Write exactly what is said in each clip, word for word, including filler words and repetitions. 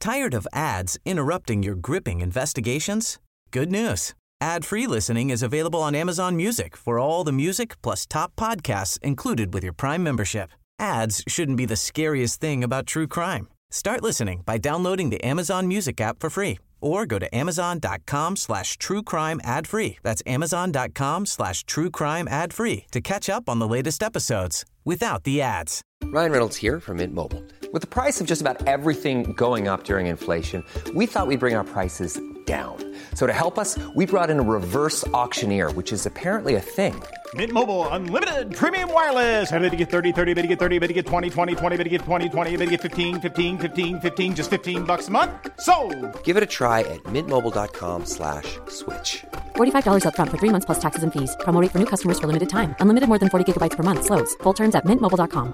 Tired of ads interrupting your gripping investigations? Good news. Ad-free listening is available on Amazon Music for all the music plus top podcasts included with your Prime membership. Ads shouldn't be the scariest thing about true crime. Start listening by downloading the Amazon Music app for free or go to amazon.com slash true crime ad free. That's amazon.com slash true crime ad free to catch up on the latest episodes without the ads. Ryan Reynolds here from Mint Mobile. With the price of just about everything going up during inflation, we thought we'd bring our prices down. So to help us, we brought in a reverse auctioneer, which is apparently a thing. Mint Mobile Unlimited Premium Wireless. How to get thirty, thirty, how to get thirty, how to get twenty, twenty, twenty, how to get twenty, twenty, how to get fifteen, fifteen, fifteen, fifteen, just fifteen bucks a month? Sold! Give it a try at mintmobile.com slash switch. forty-five dollars up front for three months plus taxes and fees. Promo rate for new customers for limited time. Unlimited more than forty gigabytes per month. Slows full terms at mint mobile dot com.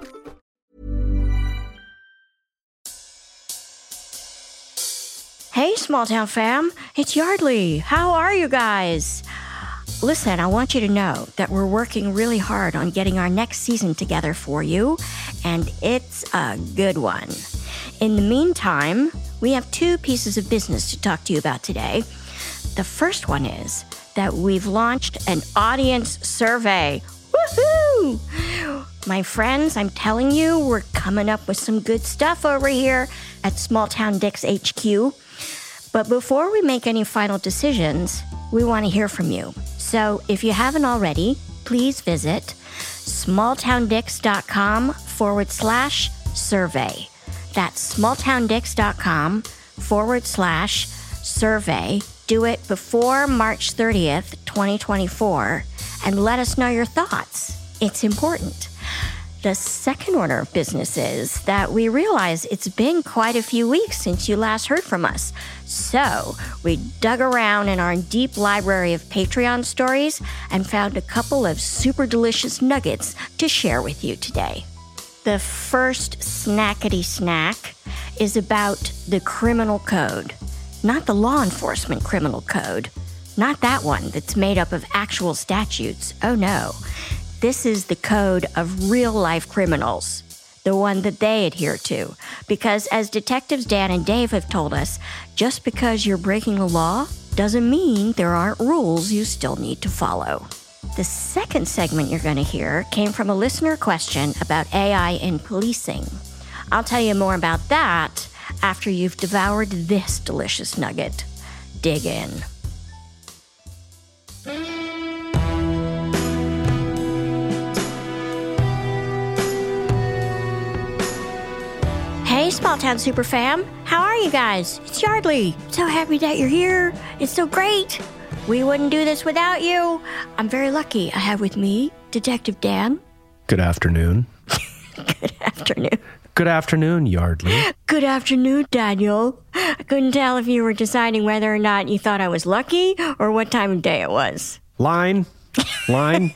Hey, Small Town fam. It's Yardley. How are you guys? Listen, I want you to know that we're working really hard on getting our next season together for you, and it's a good one. In the meantime, we have two pieces of business to talk to you about today. The first one is that we've launched an audience survey. Woohoo! My friends, I'm telling you, we're coming up with some good stuff over here at Small Town Dicks H Q. But before we make any final decisions, we want to hear from you. So if you haven't already, please visit smalltowndicks.com forward slash survey. That's smalltowndicks.com forward slash survey. Do it before March thirtieth, twenty twenty-four, and let us know your thoughts. It's important. The second order of business is that we realize it's been quite a few weeks since you last heard from us. So we dug around in our deep library of Patreon stories and found a couple of super delicious nuggets to share with you today. The first snackety snack is about the criminal code, not the law enforcement criminal code, not that one that's made up of actual statutes. Oh no. This is the code of real-life criminals, the one that they adhere to. Because as detectives Dan and Dave have told us, just because you're breaking the law doesn't mean there aren't rules you still need to follow. The second segment you're going to hear came from a listener question about A I in policing. I'll tell you more about that after you've devoured this delicious nugget. Dig in. Hey, Small Town Super Fam. How are you guys? It's Yardley. So happy that you're here. It's so great. We wouldn't do this without you. I'm very lucky. I have with me Detective Dan. Good afternoon. Good afternoon. Good afternoon, Yardley. Good afternoon, Daniel. I couldn't tell if you were deciding whether or not you thought I was lucky or what time of day it was. Line. Line.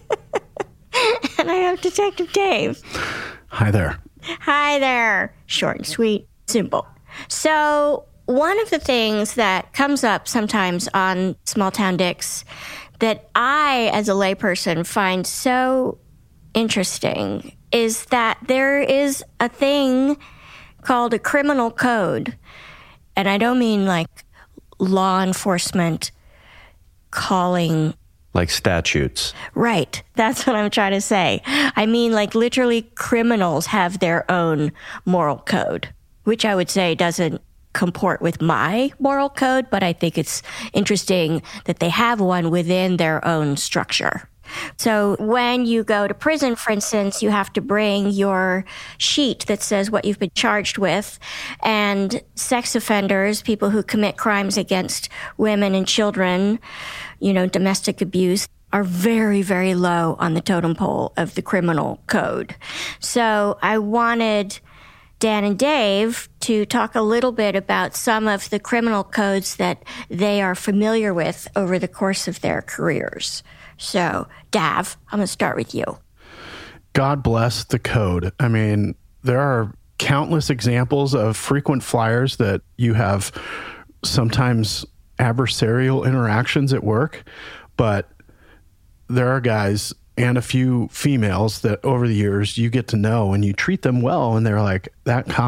And I have Detective Dave. Hi there. Hi there. Short and sweet. Simple. So one of the things that comes up sometimes on Small Town Dicks that I, as a layperson, find so interesting is that there is a thing called a criminal code. And I don't mean like law enforcement calling... Like statutes. Right. That's what I'm trying to say. I mean, like, literally criminals have their own moral code, which I would say doesn't comport with my moral code, but I think it's interesting that they have one within their own structure. So when you go to prison, for instance, you have to bring your sheet that says what you've been charged with. And sex offenders, people who commit crimes against women and children, you know, domestic abuse, are very, very low on the totem pole of the criminal code. So I wanted Dan and Dave to talk a little bit about some of the criminal codes that they are familiar with over the course of their careers. So, Dav, I'm going to start with you. God bless the code. I mean, there are countless examples of frequent flyers that you have sometimes adversarial interactions at work, but there are guys and a few females that over the years you get to know and you treat them well, and they're like, that cop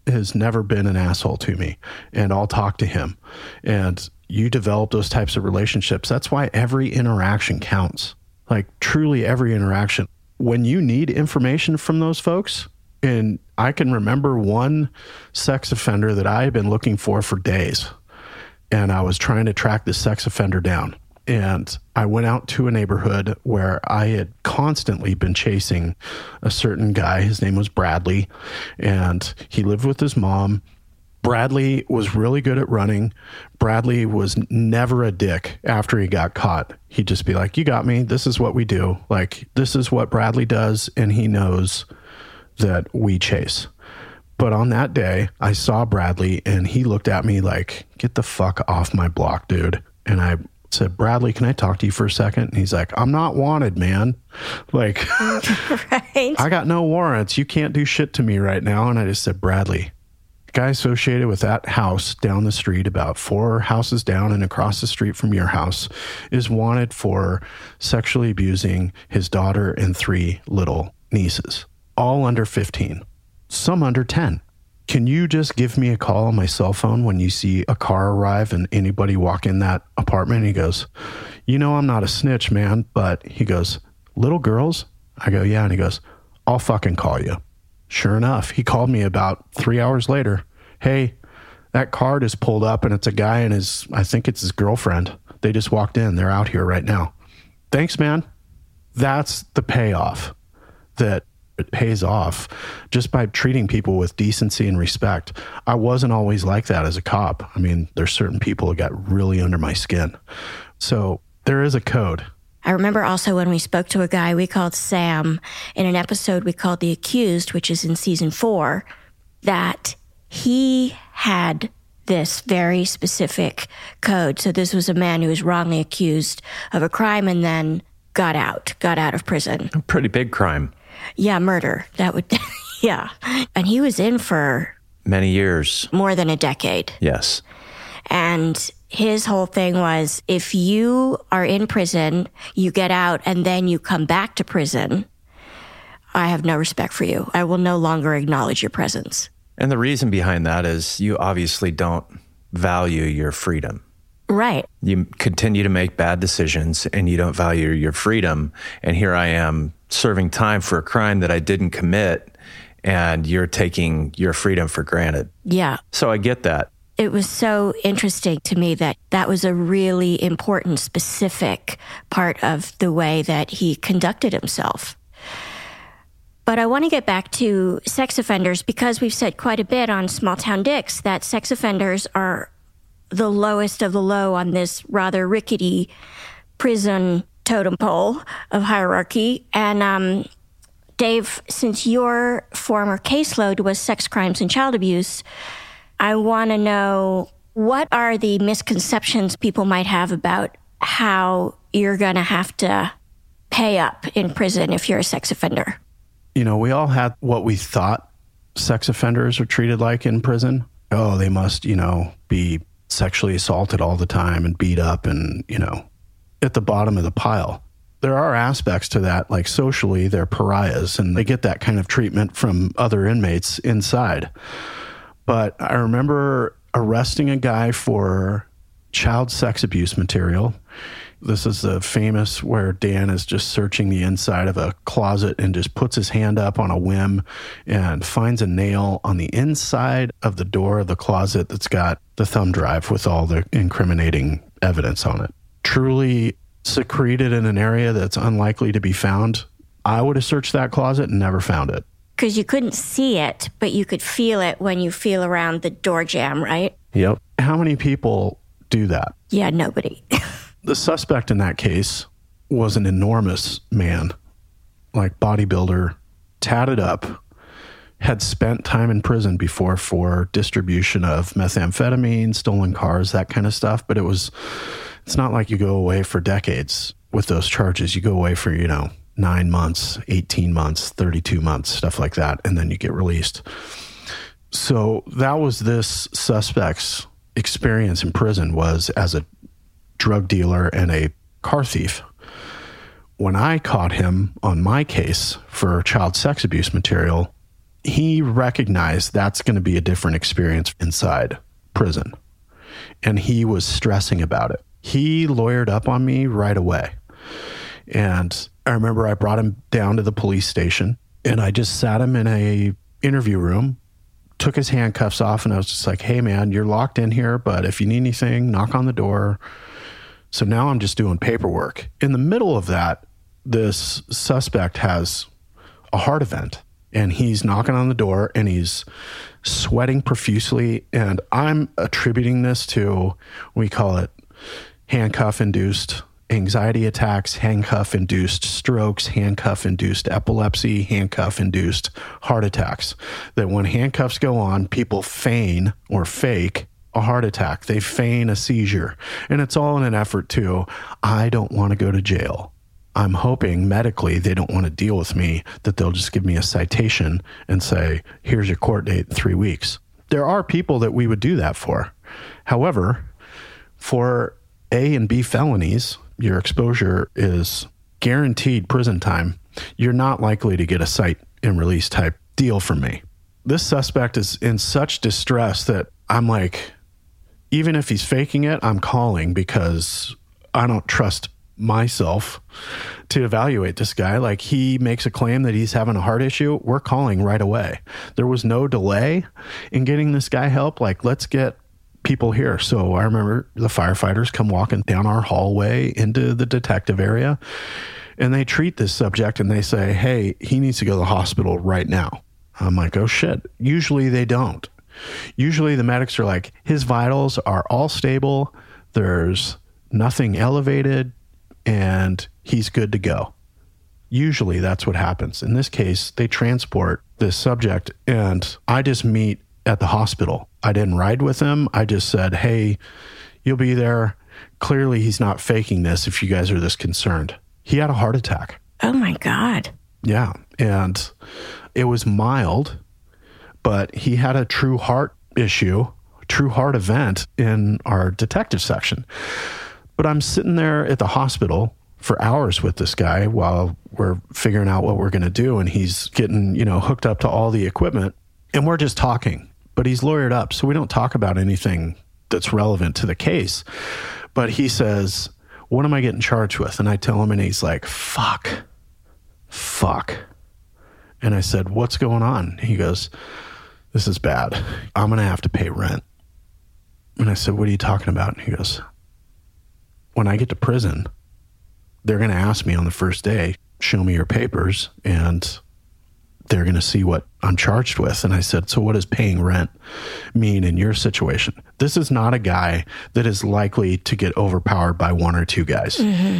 has never been an asshole to me, and I'll talk to him. And you develop those types of relationships. That's why every interaction counts. Like truly every interaction. When you need information from those folks, and I can remember one sex offender that I had been looking for for days, and I was trying to track this sex offender down. And I went out to a neighborhood where I had constantly been chasing a certain guy. His name was Bradley, and he lived with his mom. Bradley was really good at running. Bradley was never a dick after he got caught. He'd just be like, you got me. This is what we do. Like, this is what Bradley does, and he knows that we chase. But on that day, I saw Bradley, and he looked at me like, get the fuck off my block, dude. And I said, Bradley, can I talk to you for a second? And he's like, I'm not wanted, man. Like, right. I got no warrants. You can't do shit to me right now. And I just said, Bradley, the guy associated with that house down the street, about four houses down and across the street from your house, is wanted for sexually abusing his daughter and three little nieces, all under fifteen, some under ten. Can you just give me a call on my cell phone when you see a car arrive and anybody walk in that apartment? And he goes, you know, I'm not a snitch, man. But he goes, little girls? I go, yeah. And he goes, I'll fucking call you. Sure enough, he called me about three hours later. Hey, that car is pulled up and it's a guy and his, I think it's his girlfriend. They just walked in. They're out here right now. Thanks, man. That's the payoff that it pays off just by treating people with decency and respect. I wasn't always like that as a cop. I mean, there's certain people who got really under my skin. So there is a code. I remember also when we spoke to a guy we called Sam in an episode we called The Accused, which is in season four, that he had this very specific code. So this was a man who was wrongly accused of a crime and then got out, got out of prison. A pretty big crime. Yeah, murder. That would, yeah. And he was in for many years. More than a decade. Yes. And his whole thing was, if you are in prison, you get out, and then you come back to prison, I have no respect for you. I will no longer acknowledge your presence. And the reason behind that is you obviously don't value your freedom. Right. You continue to make bad decisions and you don't value your freedom. And here I am serving time for a crime that I didn't commit, and you're taking your freedom for granted. Yeah. So I get that. It was so interesting to me that that was a really important, specific part of the way that he conducted himself. But I want to get back to sex offenders, because we've said quite a bit on Small Town Dicks that sex offenders are the lowest of the low on this rather rickety prison totem pole of hierarchy. And um, Dave, since your former caseload was sex crimes and child abuse, I want to know, what are the misconceptions people might have about how you're going to have to pay up in prison if you're a sex offender? You know, we all had what we thought sex offenders are treated like in prison. Oh, they must, you know, be sexually assaulted all the time and beat up and, you know, at the bottom of the pile. There are aspects to that, like socially, they're pariahs and they get that kind of treatment from other inmates inside. But I remember arresting a guy for child sex abuse material. This is the famous where Dan is just searching the inside of a closet and just puts his hand up on a whim and finds a nail on the inside of the door of the closet that's got the thumb drive with all the incriminating evidence on it. Truly secreted in an area that's unlikely to be found. I would have searched that closet and never found it. Because you couldn't see it, but you could feel it when you feel around the door jamb, right? Yep. How many people do that? Yeah, nobody. The suspect in that case was an enormous man, like bodybuilder, tatted up, had spent time in prison before for distribution of methamphetamine, stolen cars, that kind of stuff. But it was, it's not like you go away for decades with those charges. You go away for, you know, nine months, eighteen months, thirty-two months, stuff like that. And then you get released. So that was this suspect's experience in prison, was as a drug dealer and a car thief. When I caught him on my case for child sex abuse material, he recognized that's going to be a different experience inside prison. And he was stressing about it. He lawyered up on me right away. And I remember I brought him down to the police station and I just sat him in a interview room, took his handcuffs off, and I was just like, hey man, you're locked in here, but if you need anything, knock on the door. So now I'm just doing paperwork. In the middle of that, this suspect has a heart event and he's knocking on the door and he's sweating profusely. And I'm attributing this to, we call it handcuff-induced anxiety attacks, handcuff-induced strokes, handcuff-induced epilepsy, handcuff-induced heart attacks. That when handcuffs go on, people feign or fake a heart attack. They feign a seizure. And it's all in an effort to, I don't want to go to jail. I'm hoping medically they don't want to deal with me, that they'll just give me a citation and say, here's your court date in three weeks. There are people that we would do that for. However, for A and B felonies, your exposure is guaranteed prison time. You're not likely to get a cite and release type deal from me. This suspect is in such distress that I'm like, even if he's faking it, I'm calling because I don't trust myself to evaluate this guy. Like, he makes a claim that he's having a heart issue. We're calling right away. There was no delay in getting this guy help. Like, let's get people here. So I remember the firefighters come walking down our hallway into the detective area and they treat this subject and they say, hey, he needs to go to the hospital right now. I'm like, oh shit. Usually they don't. Usually the medics are like, his vitals are all stable. There's nothing elevated and he's good to go. Usually that's what happens. In this case, they transport this subject and I just meet at the hospital. I didn't ride with him. I just said, hey, you'll be there. Clearly he's not faking this if you guys are this concerned. He had a heart attack. Oh my God. Yeah. And it was mild, but he had a true heart issue, true heart event in our detective section. But I'm sitting there at the hospital for hours with this guy while we're figuring out what we're going to do. And he's getting, you know, hooked up to all the equipment and we're just talking. But he's lawyered up, so we don't talk about anything that's relevant to the case. But he says, what am I getting charged with? And I tell him, and he's like, fuck, fuck. And I said, what's going on? He goes, this is bad. I'm going to have to pay rent. And I said, what are you talking about? And he goes, when I get to prison, they're going to ask me on the first day, show me your papers, and they're going to see what I'm charged with. And I said, so what does paying rent mean in your situation? This is not a guy that is likely to get overpowered by one or two guys. Mm-hmm.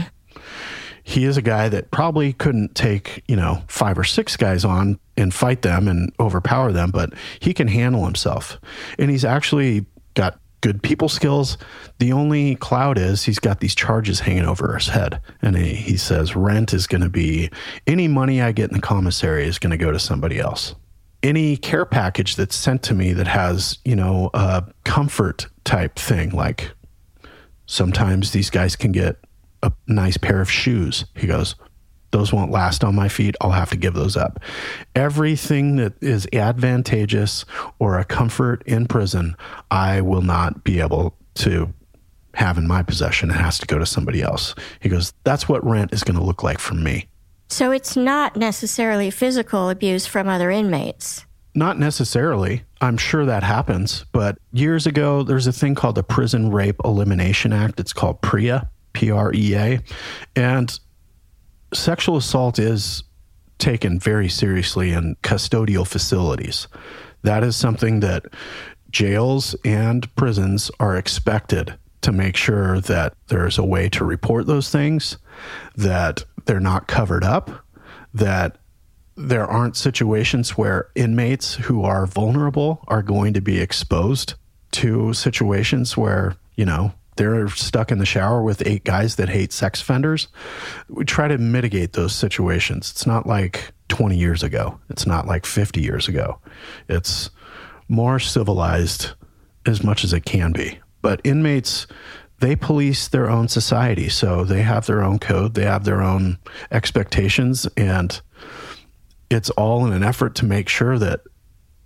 He is a guy that probably couldn't take, you know, five or six guys on and fight them and overpower them, but he can handle himself. And he's actually got good people skills. The only cloud is he's got these charges hanging over his head. And he, he says rent is going to be, any money I get in the commissary is going to go to somebody else. Any care package that's sent to me that has, you know, a comfort type thing, like sometimes these guys can get a nice pair of shoes. He goes, those won't last on my feet. I'll have to give those up. Everything that is advantageous or a comfort in prison, I will not be able to have in my possession. It has to go to somebody else. He goes, that's what rent is going to look like for me. So it's not necessarily physical abuse from other inmates. Not necessarily. I'm sure that happens. But years ago, there's a thing called the Prison Rape Elimination Act. It's called PREA, P R E A. And sexual assault is taken very seriously in custodial facilities. That is something that jails and prisons are expected to make sure that there's a way to report those things, that they're not covered up, that there aren't situations where inmates who are vulnerable are going to be exposed to situations where, you know, they're stuck in the shower with eight guys that hate sex offenders. We try to mitigate those situations. It's not like twenty years ago. It's not like fifty years ago. It's more civilized as much as it can be. But inmates, they police their own society. So they have their own code. They have their own expectations. And it's all in an effort to make sure that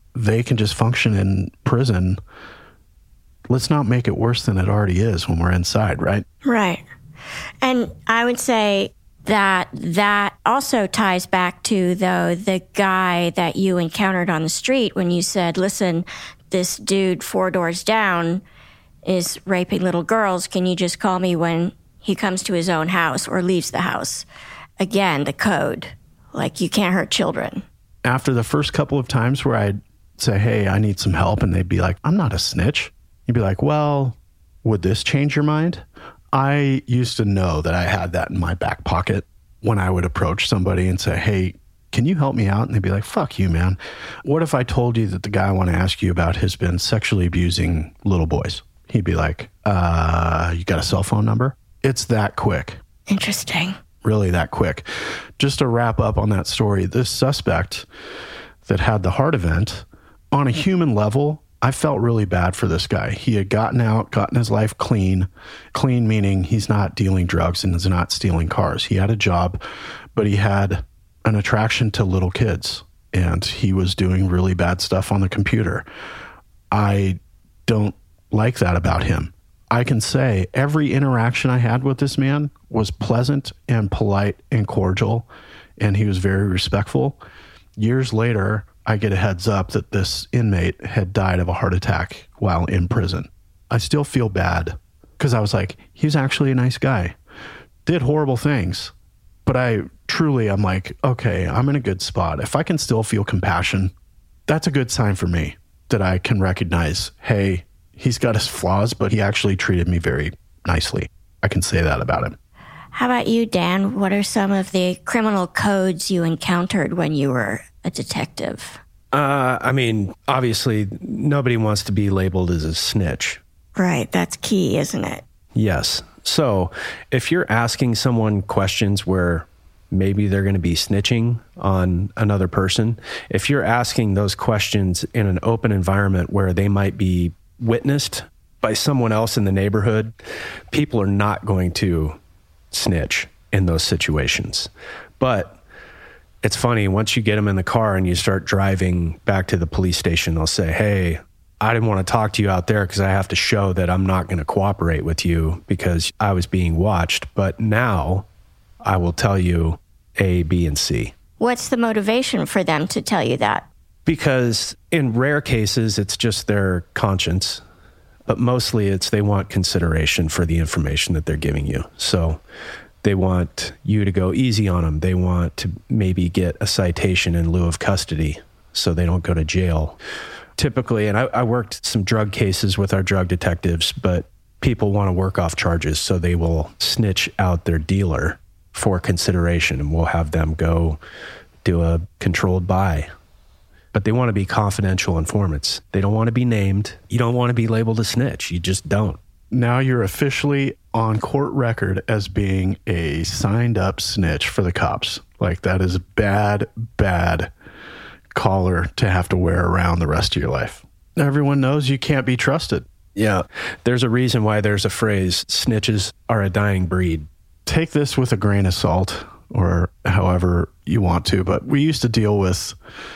they can just function in prison. Let's not make it worse than it already is when we're inside, right? Right. And I would say that that also ties back to, though, the guy that you encountered on the street when you said, listen, this dude four doors down is raping little girls. Can you just call me when he comes to his own house or leaves the house? Again, the code. Like, you can't hurt children. After the first couple of times where I'd say, hey, I need some help, and they'd be like, I'm not a snitch. You'd be like, well, would this change your mind? I used to know that I had that in my back pocket when I would approach somebody and say, hey, can you help me out? And they'd be like, fuck you, man. What if I told you that the guy I want to ask you about has been sexually abusing little boys? He'd be like, uh, you got a cell phone number? It's that quick. Interesting. Really that quick. Just to wrap up on that story, this suspect that had the heart event, on a human level, I felt really bad for this guy. He had gotten out, gotten his life clean. Clean meaning he's not dealing drugs and is not stealing cars. He had a job, but he had an attraction to little kids, and he was doing really bad stuff on the computer. I don't like that about him. I can say every interaction I had with this man was pleasant and polite and cordial, and he was very respectful. Years later, I get a heads up that this inmate had died of a heart attack while in prison. I still feel bad because I was like, he was actually a nice guy, did horrible things, but I truly, I'm like, okay, I'm in a good spot. If I can still feel compassion, that's a good sign for me that I can recognize, hey, he's got his flaws, but he actually treated me very nicely. I can say that about him. How about you, Dan? What are some of the criminal codes you encountered when you were a detective? Uh, I mean, obviously, nobody wants to be labeled as a snitch. Right. That's key, isn't it? Yes. So if you're asking someone questions where maybe they're going to be snitching on another person, if you're asking those questions in an open environment where they might be witnessed by someone else in the neighborhood, people are not going to snitch in those situations. But it's funny, once you get them in the car and you start driving back to the police station, they'll say, hey, I didn't want to talk to you out there because I have to show that I'm not going to cooperate with you because I was being watched. But now I will tell you A, B, and C. What's the motivation for them to tell you that? Because in rare cases, it's just their conscience. But mostly it's they want consideration for the information that they're giving you. So they want you to go easy on them. They want to maybe get a citation in lieu of custody so they don't go to jail. Typically, and I, I worked some drug cases with our drug detectives, but people want to work off charges, so they will snitch out their dealer for consideration, and we'll have them go do a controlled buy. But they want to be confidential informants. They don't want to be named. You don't want to be labeled a snitch. You just don't. Now you're officially on court record as being a signed up snitch for the cops. Like, that is bad, bad collar to have to wear around the rest of your life. Everyone knows you can't be trusted. Yeah. There's a reason why there's a phrase, snitches are a dying breed. Take this with a grain of salt, or however you want to, but we used to deal with,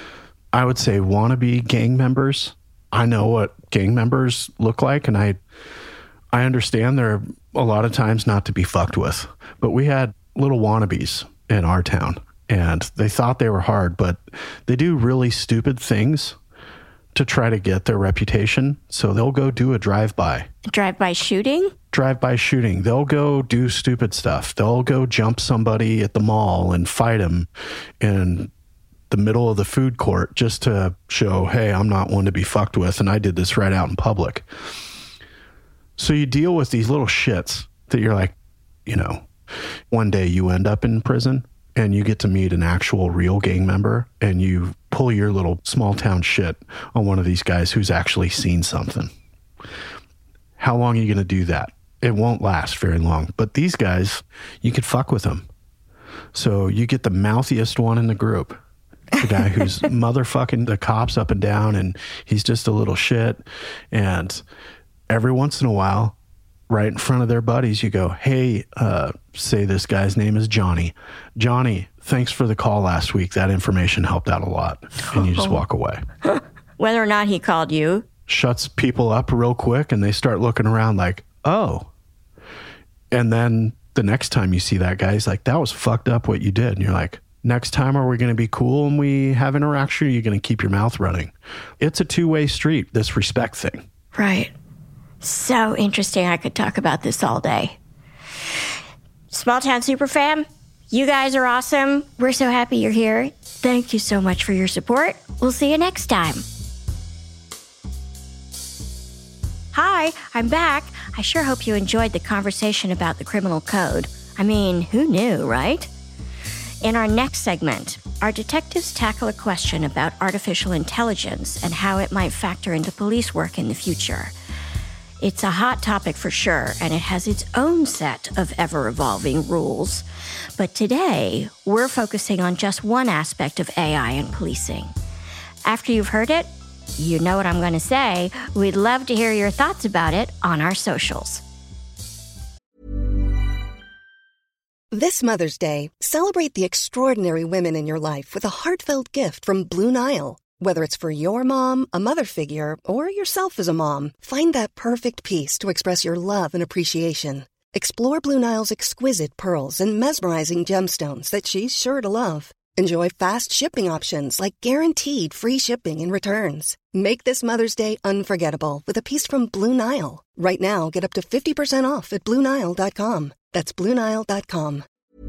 I would say, wannabe gang members. I know what gang members look like, and I I understand they're a lot of times not to be fucked with. But we had little wannabes in our town, and they thought they were hard, but they do really stupid things to try to get their reputation. So they'll go do a drive-by. Drive-by shooting? Drive-by shooting. They'll go do stupid stuff. They'll go jump somebody at the mall and fight them in the middle of the food court just to show, hey, I'm not one to be fucked with, and I did this right out in public. So you deal with these little shits that you're like, you know, one day you end up in prison and you get to meet an actual real gang member, and you pull your little small town shit on one of these guys who's actually seen something. How long are you going to do that? It won't last very long. But these guys, you could fuck with them. So you get the mouthiest one in the group. The guy who's motherfucking the cops up and down, and he's just a little shit. And every once in a while, right in front of their buddies, you go, hey, uh, say this guy's name is Johnny. Johnny, thanks for the call last week. That information helped out a lot. And you just walk away. whether or not he called you. Shuts people up real quick and they start looking around like, oh. And then the next time you see that guy, he's like, that was fucked up what you did. And you're like, next time, are we going to be cool and we have interaction, or are you going to keep your mouth running? It's a two-way street, this respect thing. Right. So interesting. I could talk about this all day. Small Town Superfam, you guys are awesome. We're so happy you're here. Thank you so much for your support. We'll see you next time. Hi, I'm back. I sure hope you enjoyed the conversation about the criminal code. I mean, who knew, right? In our next segment, our detectives tackle a question about artificial intelligence and how it might factor into police work in the future. It's a hot topic for sure, and it has its own set of ever-evolving rules. But today, we're focusing on just one aspect of A I in policing. After you've heard it, you know what I'm going to say. We'd love to hear your thoughts about it on our socials. This Mother's Day, celebrate the extraordinary women in your life with a heartfelt gift from Blue Nile. Whether it's for your mom, a mother figure, or yourself as a mom, find that perfect piece to express your love and appreciation. Explore Blue Nile's exquisite pearls and mesmerizing gemstones that she's sure to love. Enjoy fast shipping options like guaranteed free shipping and returns. Make this Mother's Day unforgettable with a piece from Blue Nile. Right now, get up to fifty percent off at Blue Nile dot com. That's Blue Nile dot com.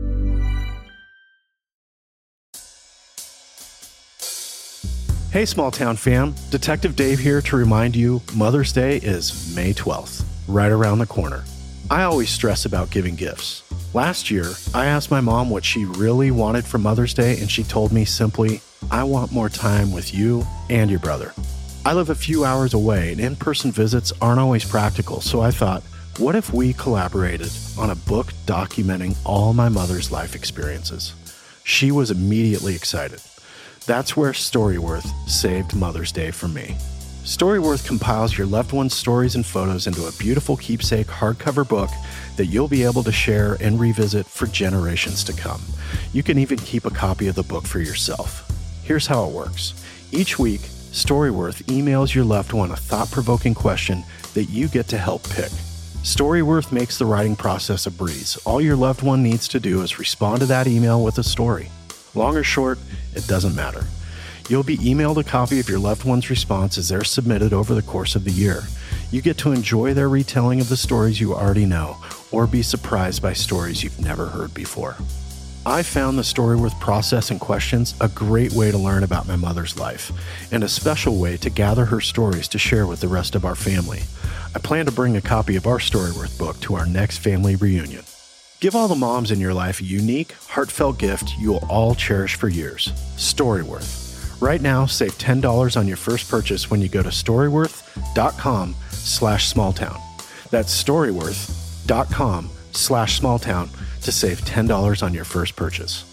Hey, Small Town fam. Detective Dave here to remind you Mother's Day is May twelfth, right around the corner. I always stress about giving gifts. Last year, I asked my mom what she really wanted for Mother's Day, and she told me simply, I want more time with you and your brother. I live a few hours away, and in-person visits aren't always practical, so I thought, what if we collaborated on a book documenting all my mother's life experiences? She was immediately excited. That's where Storyworth saved Mother's Day for me. Storyworth compiles your loved one's stories and photos into a beautiful keepsake hardcover book that you'll be able to share and revisit for generations to come. You can even keep a copy of the book for yourself. Here's how it works. Each week, Storyworth emails your loved one a thought-provoking question that you get to help pick. Storyworth makes the writing process a breeze. All your loved one needs to do is respond to that email with a story. Long or short, it doesn't matter. You'll be emailed a copy of your loved one's response as they're submitted over the course of the year. You get to enjoy their retelling of the stories you already know, or be surprised by stories you've never heard before. I found the Storyworth process and questions a great way to learn about my mother's life, and a special way to gather her stories to share with the rest of our family. I plan to bring a copy of our Storyworth book to our next family reunion. Give all the moms in your life a unique, heartfelt gift you will all cherish for years. Storyworth. Right now, save ten dollars on your first purchase when you go to storyworth.com slash smalltown. That's storyworth.com slash smalltown to save ten dollars on your first purchase.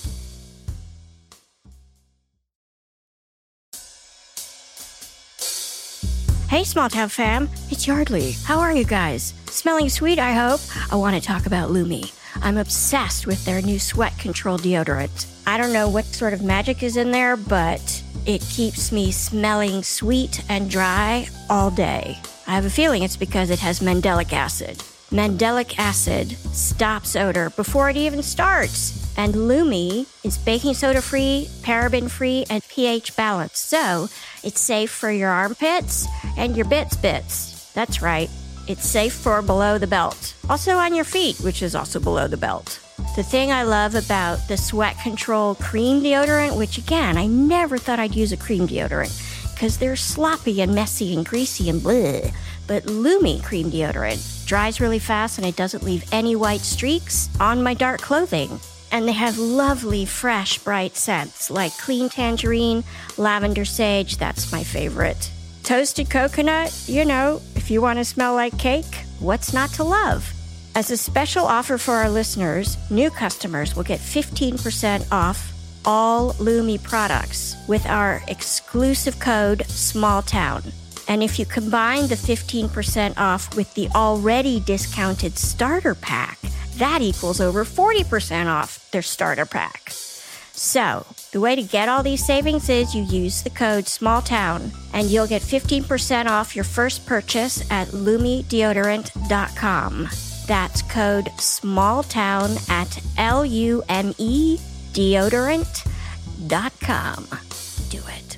Hey, Small Town fam, it's Yardley. How are you guys? Smelling sweet, I hope. I want to talk about Lumi. I'm obsessed with their new sweat control deodorant. I don't know what sort of magic is in there, but it keeps me smelling sweet and dry all day. I have a feeling it's because it has mandelic acid. Mandelic acid stops odor before it even starts. And Lumi is baking soda free, paraben free, and pH balanced. So it's safe for your armpits and your bits bits. That's right. It's safe for below the belt. Also on your feet, which is also below the belt. The thing I love about the Sweat Control cream deodorant, which again, I never thought I'd use a cream deodorant because they're sloppy and messy and greasy and bleh. But Lumi cream deodorant dries really fast and it doesn't leave any white streaks on my dark clothing. And they have lovely, fresh, bright scents like clean tangerine, lavender sage, that's my favorite. Toasted coconut, you know, if you want to smell like cake, what's not to love? As a special offer for our listeners, new customers will get fifteen percent off all Lumi products with our exclusive code SMALLTOWN. And if you combine the fifteen percent off with the already discounted starter pack, that equals over forty percent off their starter pack. So, the way to get all these savings is you use the code SMALLTOWN and you'll get fifteen percent off your first purchase at lumi deodorant dot com. That's code SMALLTOWN at L U M E deodorant dot com. Do it.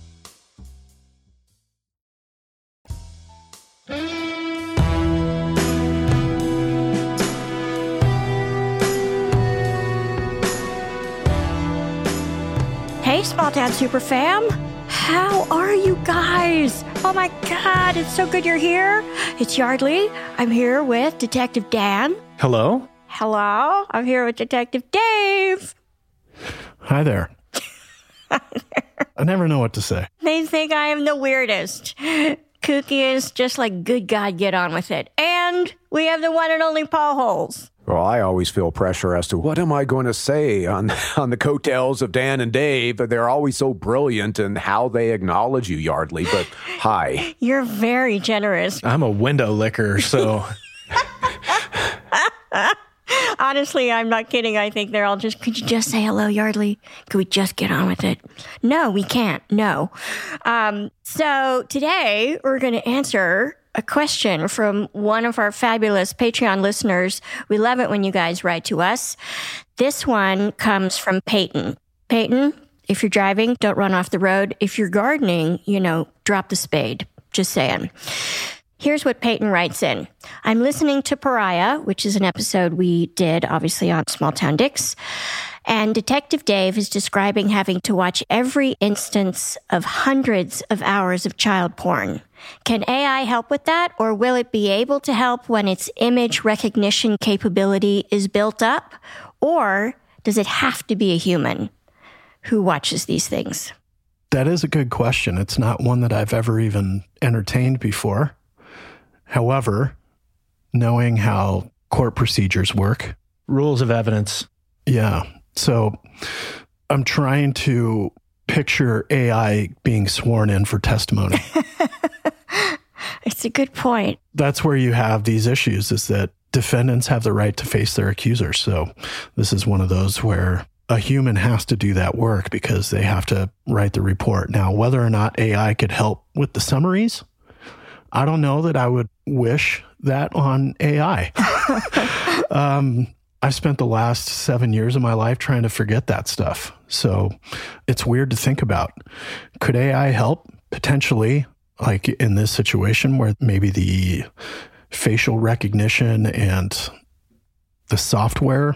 Hey, Small Town Super Fam. How are you guys? Oh my God, it's so good you're here. It's Yardley. I'm here with Detective Dan. Hello? Hello. I'm here with Detective Dave. Hi there. Hi there. I never know what to say. They think I am the weirdest. Kookiest, just like good God, get on with it. And we have the one and only Paul Holes. Well, I always feel pressure as to what am I going to say on on the coattails of Dan and Dave. They're always so brilliant in how they acknowledge you, Yardley. But hi. You're very generous. I'm a window licker, so... Honestly, I'm not kidding. I think they're all just, could you just say hello, Yardley? Could we just get on with it? No, we can't. No. Um, so today we're going to answer a question from one of our fabulous Patreon listeners. We love it when you guys write to us. This one comes from Peyton. Peyton, if you're driving, don't run off the road. If you're gardening, you know, drop the spade. Just saying. Here's what Peyton writes in. I'm listening to Pariah, which is an episode we did, obviously, on Small Town Dicks. And Detective Dave is describing having to watch every instance of hundreds of hours of child porn. Can A I help with that, or will it be able to help when its image recognition capability is built up? Or does it have to be a human who watches these things? That is a good question. It's not one that I've ever even entertained before. However, knowing how court procedures work. Rules of evidence. Yeah. So I'm trying to picture A I being sworn in for testimony. It's a good point. That's where you have these issues, is that defendants have the right to face their accusers. So this is one of those where a human has to do that work because they have to write the report. Now, whether or not A I could help with the summaries, I don't know that I would wish that on A I. um, I've spent the last seven years of my life trying to forget that stuff. So it's weird to think about. Could A I help? Potentially, like in this situation where maybe the facial recognition and the software,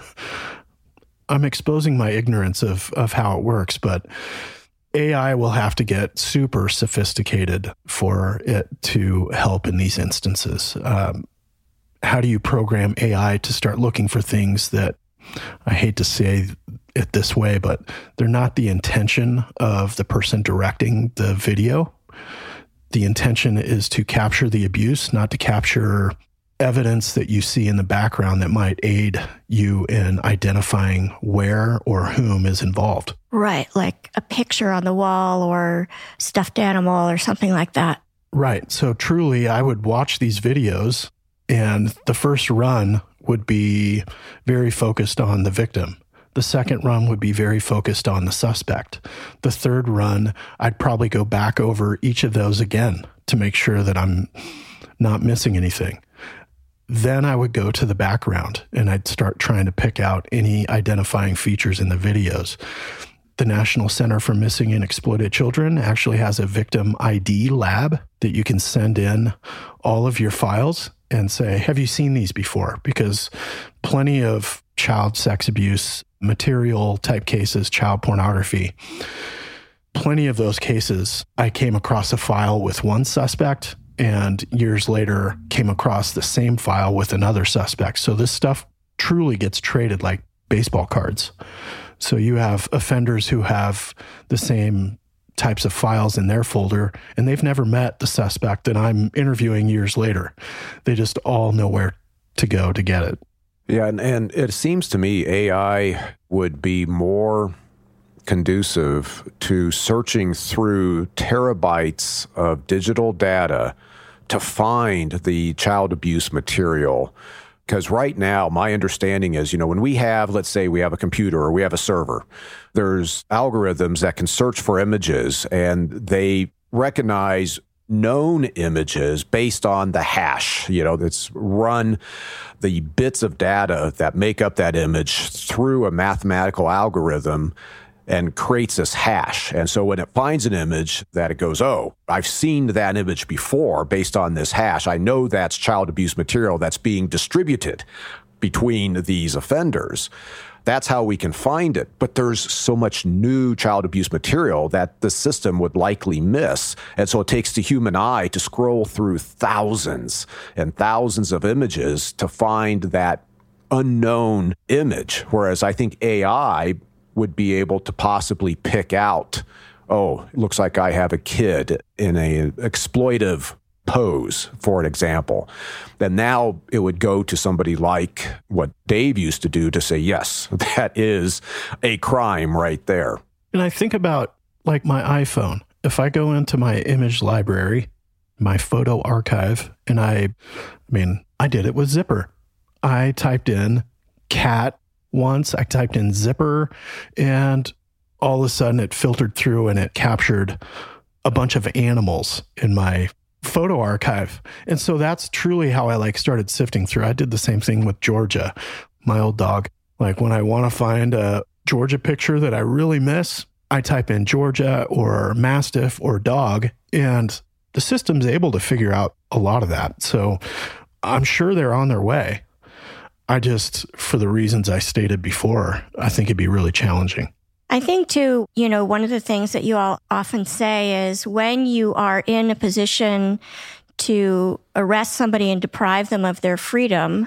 I'm exposing my ignorance of, of how it works, but A I will have to get super sophisticated for it to help in these instances. Um, how do you program A I to start looking for things that, I hate to say it this way, but they're not the intention of the person directing the video. The intention is to capture the abuse, not to capture evidence that you see in the background that might aid you in identifying where or whom is involved. Right, like a picture on the wall or stuffed animal or something like that. Right. So truly, I would watch these videos, and the first run would be very focused on the victim. The second run would be very focused on the suspect. The third run, I'd probably go back over each of those again to make sure that I'm not missing anything. Then I would go to the background and I'd start trying to pick out any identifying features in the videos. The National Center for Missing and Exploited Children actually has a victim I D lab that you can send in all of your files and say, have you seen these before? Because plenty of child sex abuse, material type cases, child pornography, plenty of those cases, I came across a file with one suspect and years later came across the same file with another suspect. So this stuff truly gets traded like baseball cards. So you have offenders who have the same types of files in their folder, and they've never met the suspect that I'm interviewing years later. They just all know where to go to get it. Yeah, and, and it seems to me A I would be more conducive to searching through terabytes of digital data to find the child abuse material Because right now, my understanding is, you know, when we have, let's say we have a computer or we have a server, there's algorithms that can search for images and they recognize known images based on the hash, you know, that's run the bits of data that make up that image through a mathematical algorithm and creates this hash. And so when it finds an image that it goes, oh, I've seen that image before based on this hash. I know that's child abuse material that's being distributed between these offenders. That's how we can find it. But there's so much new child abuse material that the system would likely miss. And so it takes the human eye to scroll through thousands and thousands of images to find that unknown image. Whereas I think A I would be able to possibly pick out, oh, it looks like I have a kid in a exploitive pose, for an example. Then now it would go to somebody like what Dave used to do to say, yes, that is a crime right there. And I think about like my iPhone. If I go into my image library, my photo archive, and I, I mean, I did it with Zipper. I typed in cat once, I typed in zipper, and all of a sudden it filtered through and it captured a bunch of animals in my photo archive. And so that's truly how I like started sifting through. I did the same thing with Georgia, my old dog. Like when I want to find a Georgia picture that I really miss, I type in Georgia or Mastiff or dog, and the system's able to figure out a lot of that. So I'm sure they're on their way. I just, for the reasons I stated before, I think it'd be really challenging. I think, too, you know, one of the things that you all often say is when you are in a position to arrest somebody and deprive them of their freedom,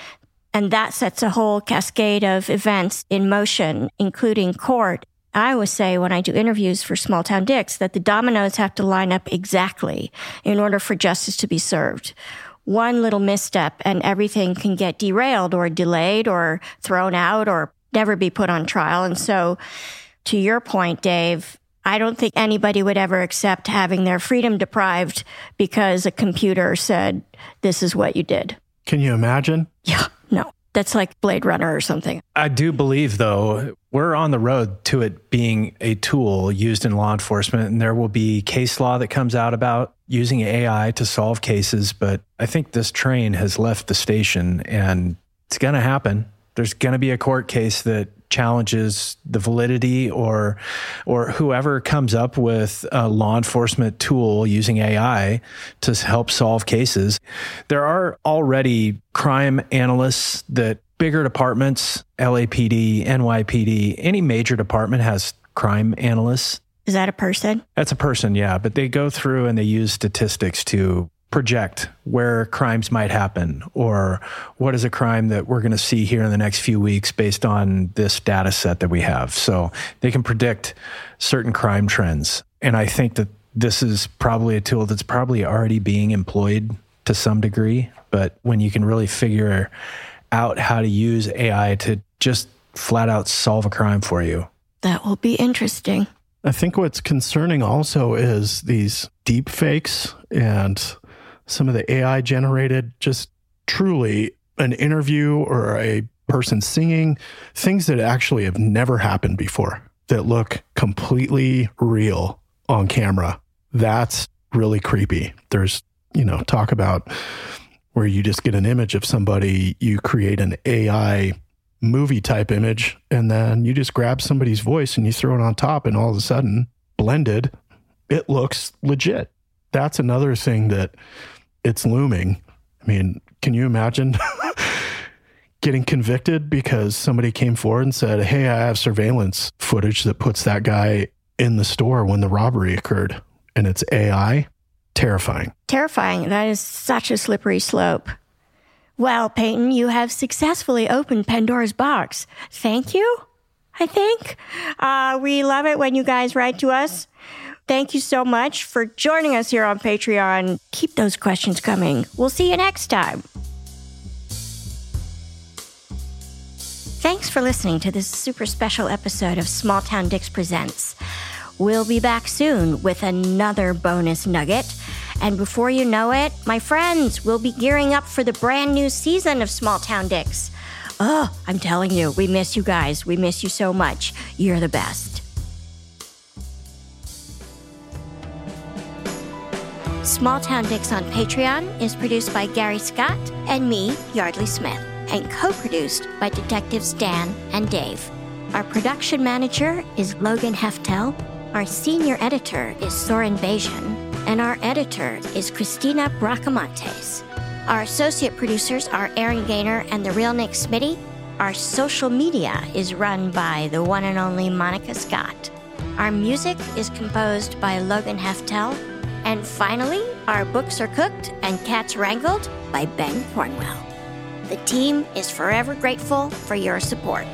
and that sets a whole cascade of events in motion, including court. I always say when I do interviews for Small Town Dicks that the dominoes have to line up exactly in order for justice to be served. One little misstep and everything can get derailed or delayed or thrown out or never be put on trial. And so to your point, Dave, I don't think anybody would ever accept having their freedom deprived because a computer said, this is what you did. Can you imagine? Yeah, no. That's like Blade Runner or something. I do believe, though, we're on the road to it being a tool used in law enforcement, and there will be case law that comes out about using A I to solve cases. But I think this train has left the station, and it's going to happen. There's going to be a court case that challenges the validity or or whoever comes up with a law enforcement tool using A I to help solve cases. There are already crime analysts that bigger departments, L A P D, N Y P D, any major department has crime analysts. Is that a person? That's a person, yeah. But they go through and they use statistics to project where crimes might happen or what is a crime that we're going to see here in the next few weeks based on this data set that we have. So they can predict certain crime trends. And I think that this is probably a tool that's probably already being employed to some degree. But when you can really figure out how to use A I to just flat out solve a crime for you. That will be interesting. I think what's concerning also is these deep fakes and some of the A I generated, just truly an interview or a person singing, things that actually have never happened before that look completely real on camera. That's really creepy. There's, you know, talk about where you just get an image of somebody, you create an A I movie type image, and then you just grab somebody's voice and you throw it on top, and all of a sudden, blended, it looks legit. That's another thing that it's looming. I mean, can you imagine getting convicted because somebody came forward and said, hey, I have surveillance footage that puts that guy in the store when the robbery occurred, and it's A I? Terrifying. Terrifying. That is such a slippery slope. Well, Peyton, you have successfully opened Pandora's box. Thank you, I think. Uh, we love it when you guys write to us. Thank you so much for joining us here on Patreon. Keep those questions coming. We'll see you next time. Thanks for listening to this super special episode of Small Town Dicks Presents. We'll be back soon with another bonus nugget. And before you know it, my friends, we'll be gearing up for the brand new season of Small Town Dicks. Oh, I'm telling you, we miss you guys. We miss you so much. You're the best. Small Town Dicks on Patreon is produced by Gary Scott and me, Yardley Smith, and co-produced by Detectives Dan and Dave. Our production manager is Logan Heftel. Our senior editor is Soren Bajan. And our editor is Christina Bracamontes. Our associate producers are Aaron Gaynor and the real Nick Smitty. Our social media is run by the one and only Monica Scott. Our music is composed by Logan Heftel. And finally, our books are cooked and cats wrangled by Ben Cornwell. The team is forever grateful for your support.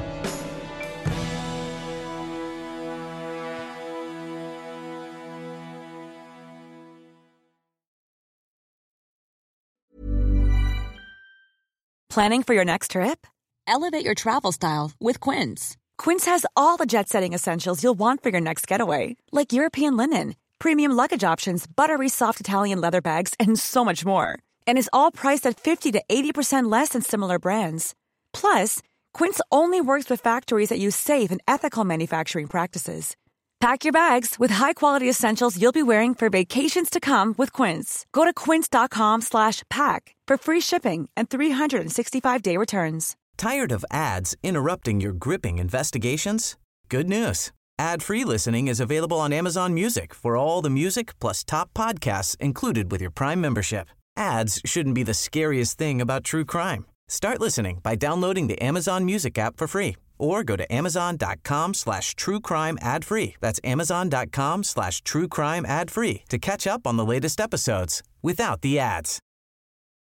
Planning for your next trip? Elevate your travel style with Quince. Quince has all the jet-setting essentials you'll want for your next getaway, like European linen, premium luggage options, buttery soft Italian leather bags, and so much more. And is all priced at fifty to eighty percent less than similar brands. Plus, Quince only works with factories that use safe and ethical manufacturing practices. Pack your bags with high-quality essentials you'll be wearing for vacations to come with Quince. Go to quince.com slash pack for free shipping and three sixty-five day returns. Tired of ads interrupting your gripping investigations? Good news. Ad-free listening is available on Amazon Music for all the music plus top podcasts included with your Prime membership. Ads shouldn't be the scariest thing about true crime. Start listening by downloading the Amazon Music app for free or go to amazon.com slash true crime ad free. That's amazon.com slash true crime ad free to catch up on the latest episodes without the ads.